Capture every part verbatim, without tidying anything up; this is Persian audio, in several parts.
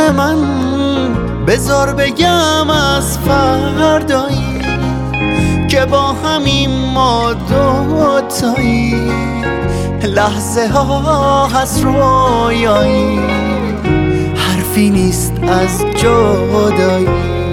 من بذار بگم از فردایی که با همین ما دوتایی، لحظه ها هست رویایی، حرفی نیست از جدایی.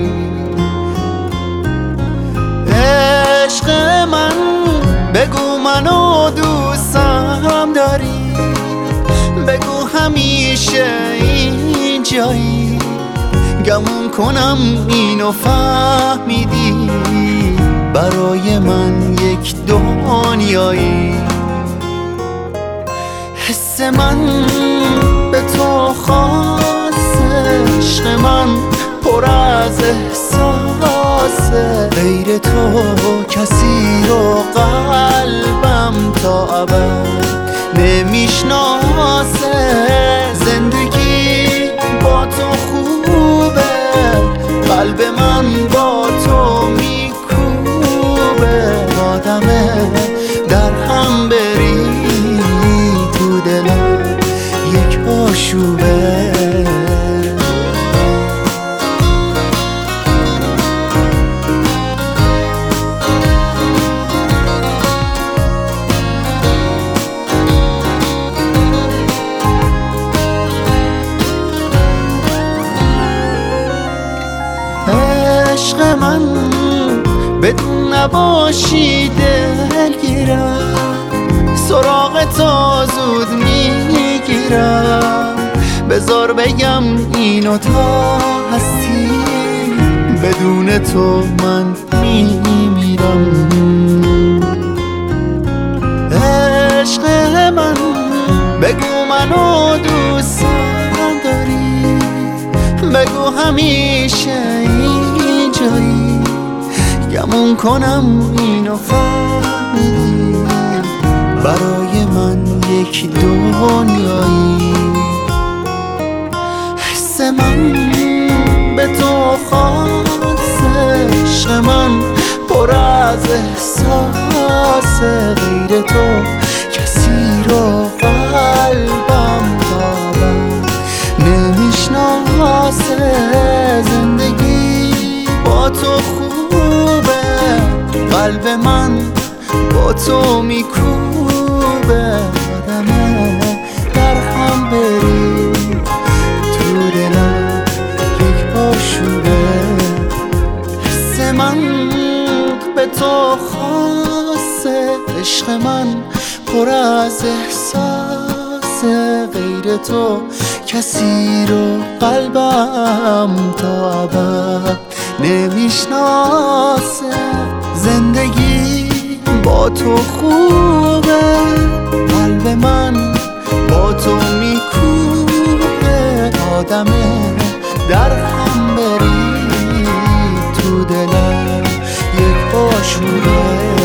عشق من بگو منو دوستم داری، بگو همیشه اینجایی، گمون کنم اینو فهمیدی، برای من یک دنیایی. حس من به تو خاص، عشق من پر از احساسه، غیر تو کسی رو قلبم تا ابد نمیشناسه. زندگی با تو خوبه، قلب من با تو میکوبه، آدمه در هم بری تو دلم یک آشوبه. عشق من بدون نباشی دلگیرم، سراغ تو زود میگیرم، بذار بگم اینو تا هستی، بدون تو من میمیرم. عشق من بگو منو دوستم داری، بگو همیشه اینجایی، گمون کنم اینو فهمیدی، برای من یک دنیایی. حس من به تو خاصه، عشق من پر از احساسه، غیر تو کسی رو قلبم تابم نمیشناسه. زندگی با تو خوبه، قلب من با تو میکوبه، آدمه در هم بری تو دلم یک آشوبه. حس من به تو خاصه، عشق من پر از احساسه، غیر تو کسی رو قلبم تا ابد نمیشناسه. زندگی با تو خوبه، قلب من با تو میکوبه، آدمه در هم بری تو دلم یک آشوبه.